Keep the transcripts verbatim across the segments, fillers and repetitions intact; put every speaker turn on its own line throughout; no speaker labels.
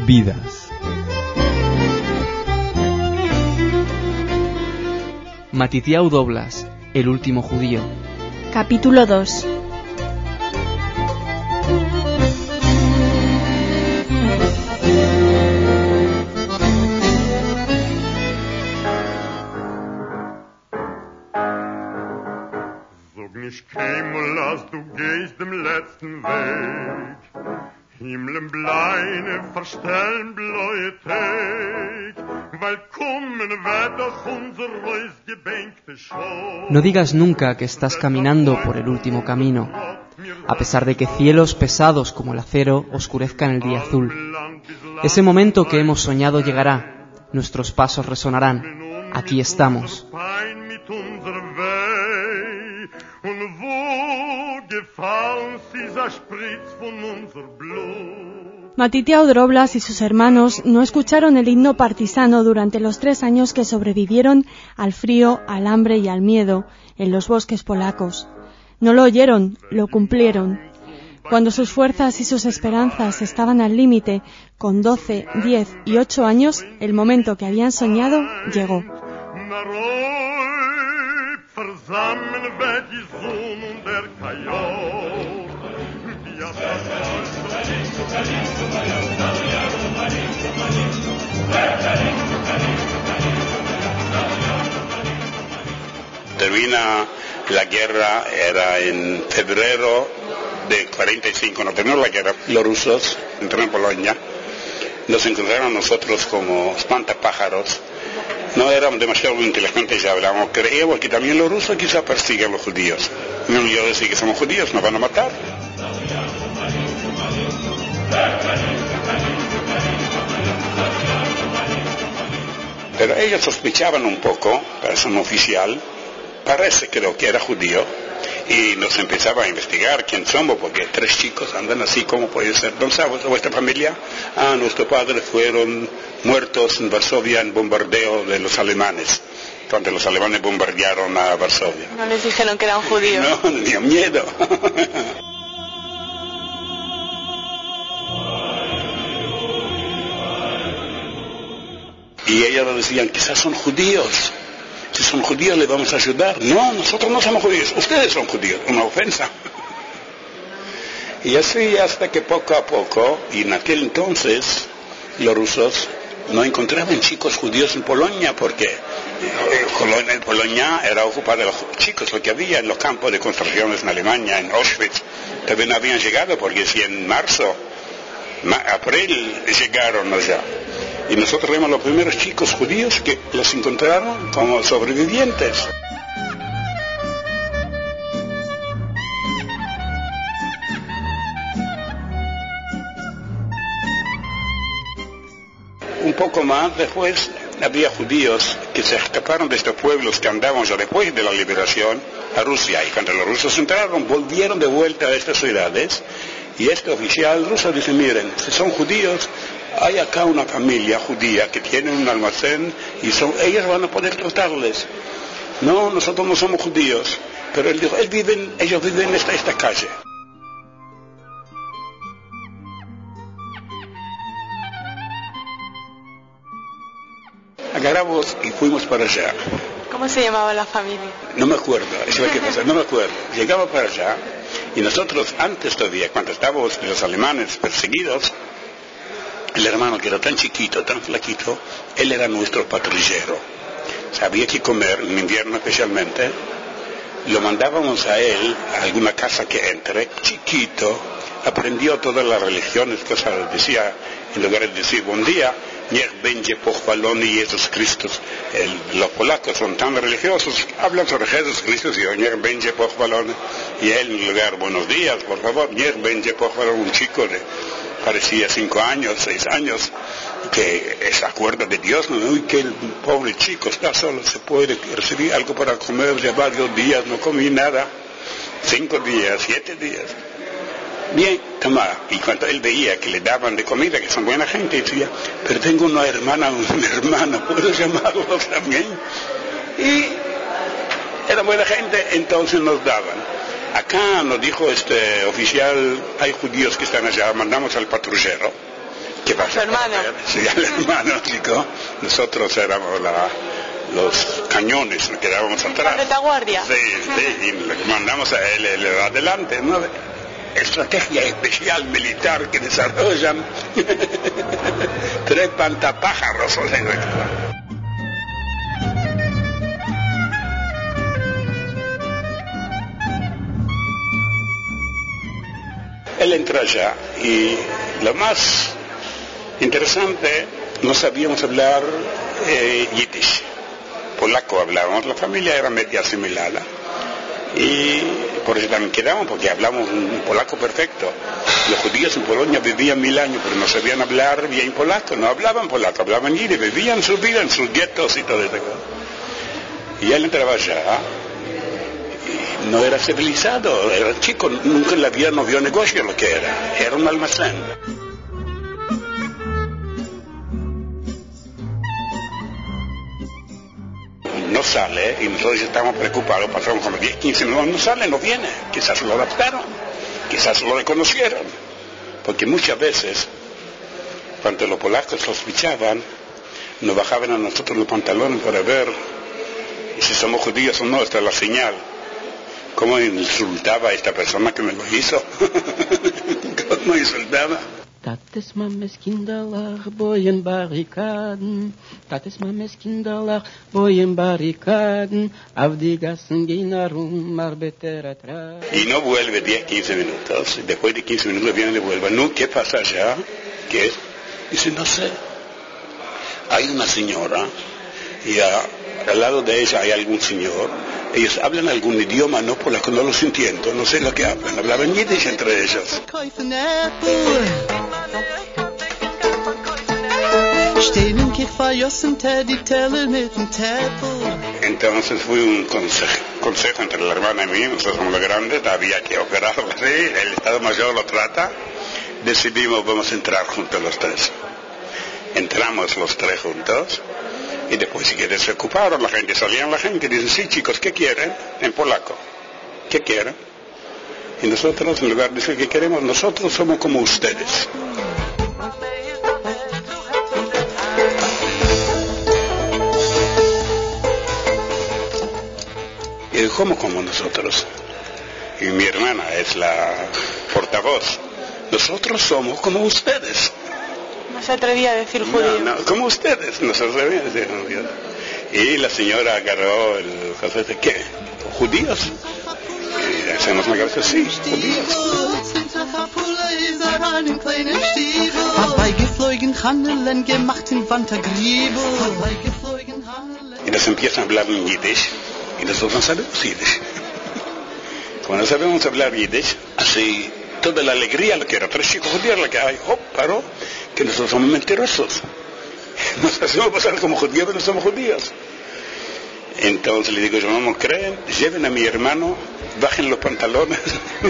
vidas.
Matityahu Doblas, el último judío.
Capítulo dos.
Nicht keinmal, als du gehst dem letzten Weg. Himmeln bleine, verstellen bläue Tag, weil kommen wird doch unser ausgebänkte Show.
No digas nunca que estás caminando por el último camino, a pesar de que cielos pesados como el acero oscurezcan el día azul. Ese momento que hemos soñado llegará, nuestros pasos resonarán. Aquí estamos.
Matityahu Doblas y sus hermanos no escucharon el himno partisano durante los tres años que sobrevivieron al frío, al hambre y al miedo en los bosques polacos. No lo oyeron, lo cumplieron. Cuando sus fuerzas y sus esperanzas estaban al límite, con doce, diez y ocho años, el momento que habían soñado llegó.
Termina la guerra, era en febrero de cuarenta y cinco, no terminó la guerra. Los rusos entraron en Polonia, nos encontraron a nosotros como espantapájaros. No éramos demasiado inteligentes, ya hablábamos, creíamos que también los rusos quizá persiguen a los judíos. No, yo decía que somos judíos, nos van a matar. Pero ellos sospechaban un poco, persona oficial, parece creo que era judío, y nos empezaba a investigar quién somos, porque tres chicos andan así, ¿cómo puede ser? ¿Dónde está vuestra familia? Ah, nuestros padres fueron muertos en Varsovia en bombardeo de los alemanes, cuando los alemanes bombardearon a Varsovia.
¿No les dijeron que eran judíos?
No, tenían miedo. Y ellos decían, quizás son judíos. Si son judíos les vamos a ayudar. No, nosotros no somos judíos, ustedes son judíos, una ofensa. Y así hasta que poco a poco, y en aquel entonces, los rusos no encontraban chicos judíos en Polonia, porque Polonia, Polonia era ocupada de los chicos, lo que había en los campos de concentraciones en Alemania, en Auschwitz, también habían llegado, porque si en marzo, abril llegaron allá. Y nosotros vimos los primeros chicos judíos que los encontraron como sobrevivientes. Un poco más después había judíos que se escaparon de estos pueblos que andaban ya después de la liberación a Rusia. Y cuando los rusos entraron, volvieron de vuelta a estas ciudades. Y este oficial ruso dice, miren, si son judíos, hay acá una familia judía que tiene un almacén y son, ellos van a poder tratarles. No, nosotros no somos judíos, pero él dijo, él viven, ellos viven en esta, esta calle. Agarramos y fuimos para allá.
¿Cómo se llamaba la familia?
No me acuerdo, eso es lo que pasa, no me acuerdo. Llegamos para allá y nosotros antes todavía, cuando estábamos los alemanes perseguidos, el hermano que era tan chiquito, tan flaquito, él era nuestro patrullero. Sabía que comer, en invierno especialmente, lo mandábamos a él a alguna casa que entre, chiquito, aprendió todas las religiones, cosas, decía, en lugar de decir buen día, niech będzie pochwalony Jezus Chrystus. El, los polacos son tan religiosos, hablan sobre Jesús Cristo, y niech będzie pochwalony. Y él en lugar, buenos días, por favor, niech będzie pochwalony, un chico de, parecía cinco años, seis años, que se acuerda de Dios, ¿no? Y que el pobre chico está solo, se puede recibir algo para comer, ya varios días, no comí nada, cinco días, siete días. Bien, toma, y cuando él veía que le daban de comida, que son buena gente, decía, pero tengo una hermana, una hermana, ¿puedo llamarlos también? Y era buena gente, entonces nos daban. Acá nos dijo este oficial, hay judíos que están allá, mandamos al patrullero, ¿Qué pasa?
Su hermano.
Sí, el hermano, chico. Nosotros éramos la, los cañones, nos quedábamos atrás.
¿La retaguardia?
Sí, sí, y le mandamos a él, él adelante, ¿no? Estrategia especial militar que desarrollan tres pantapájaros. O sea, él entró allá y lo más interesante, no sabíamos hablar eh, yiddish, polaco hablábamos, la familia era media asimilada y por eso también quedamos, porque hablamos un polaco perfecto. Los judíos en Polonia vivían mil años, pero no sabían hablar bien polaco, no hablaban polaco, hablaban yiddish, vivían su vida en sus guetos y todo eso. Y él entraba allá. No era civilizado, era chico, nunca en la vida no vio negocio lo que era, era un almacén. No sale y nosotros estamos preocupados, pasamos como diez, quince minutos, no sale, no viene, quizás lo adaptaron, quizás lo reconocieron, porque muchas veces, cuando los polacos sospechaban, nos bajaban a nosotros los pantalones para ver si somos judíos o no, esta es la señal. ¿Cómo insultaba a esta persona que me lo hizo? ¿Cómo insultaba?
Tates mames kinderlach boyen barrikaden, tates mames kinderlach boyen barrikaden, auf die Gassen gehen herum, arbeiter atrás.
Y no vuelve diez, quince minutos, después de quince minutos viene de vuelta. No, ¿qué pasa allá? ¿Qué? Dice, no sé. Hay una señora y a, al lado de ella hay algún señor. Ellos hablan algún idioma, no polaco, no los entiendo, no sé lo que hablan, hablaban yiddish entre ellos. Entonces fue un consejo, consejo entre la hermana y mí, nosotros somos los grandes, había que operarlo así, el Estado Mayor lo trata, decidimos vamos a entrar juntos los tres. Entramos los tres juntos. Y después si quieren se ocuparon, la gente salían la gente y dicen, sí chicos, ¿qué quieren? En polaco, ¿qué quieren? Y nosotros en lugar de decir que queremos, nosotros somos como ustedes. Y ¿cómo como nosotros? Y mi hermana es la portavoz. Nosotros somos como ustedes.
No se atrevía a decir judío.
No, no, como ustedes, no se atrevía a decir judíos. Y la señora agarró el café de ¿qué? ¿Judíos? Y hacemos una cabeza, sí, judíos. Y nos empiezan a hablar en yiddish, y nosotros no sabemos yiddish. Como no sabemos hablar yiddish, así toda la alegría, lo que era tres chicos judíos, la que hay, oh, paró, que nosotros somos mentirosos. Nos hacemos pasar como judíos, pero no somos judíos. Entonces le digo, yo no me creen, lleven a mi hermano, bajen los pantalones.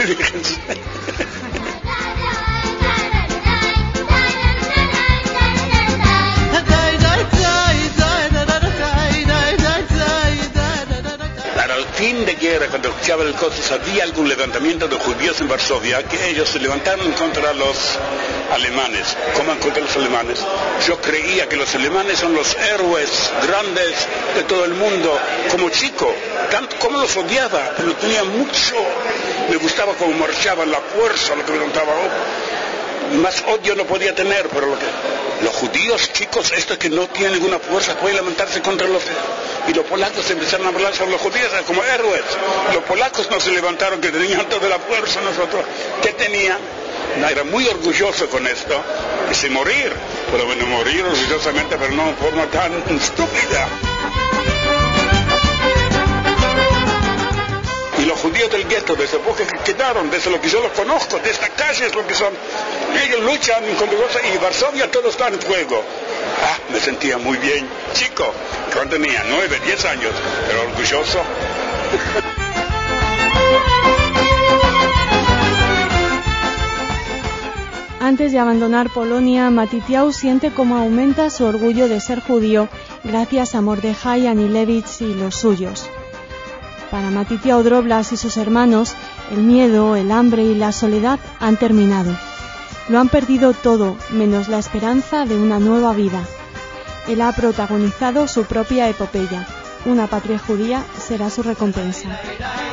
Al fin de guerra, cuando escuchaban el costo, había algún levantamiento de judíos en Varsovia, que ellos se levantaron contra los alemanes. ¿Cómo contra los alemanes? Yo creía que los alemanes son los héroes grandes de todo el mundo. Como chico, tanto como los odiaba, pero tenía mucho, me gustaba cómo marchaban, la fuerza, lo que me contaba. Oh, más odio no podía tener, pero lo que, los judíos chicos, estos que no tienen ninguna fuerza, pueden levantarse contra los... Y los polacos empezaron a hablar sobre los judíos como héroes. Los polacos no se levantaron, que tenían toda la fuerza. Nosotros, ¿qué tenían? No, era muy orgulloso con esto. Y sin morir, pero bueno, morir orgullosamente, pero no de forma tan estúpida. Y los judíos del gueto, de esa época que quedaron, desde lo que yo los conozco, de esta calle es lo que son. Ellos luchan contra cosas y Varsovia todo está en fuego. Ah, me sentía muy bien. Chico, cuando tenía nueve, diez años, pero orgulloso.
Antes de abandonar Polonia, Matitiau siente cómo aumenta su orgullo de ser judío gracias a Mordejai Anilevich y los suyos. Para Matitiau Droblas y sus hermanos, el miedo, el hambre y la soledad han terminado. Lo han perdido todo, menos la esperanza de una nueva vida. Él ha protagonizado su propia epopeya. Una patria judía será su recompensa.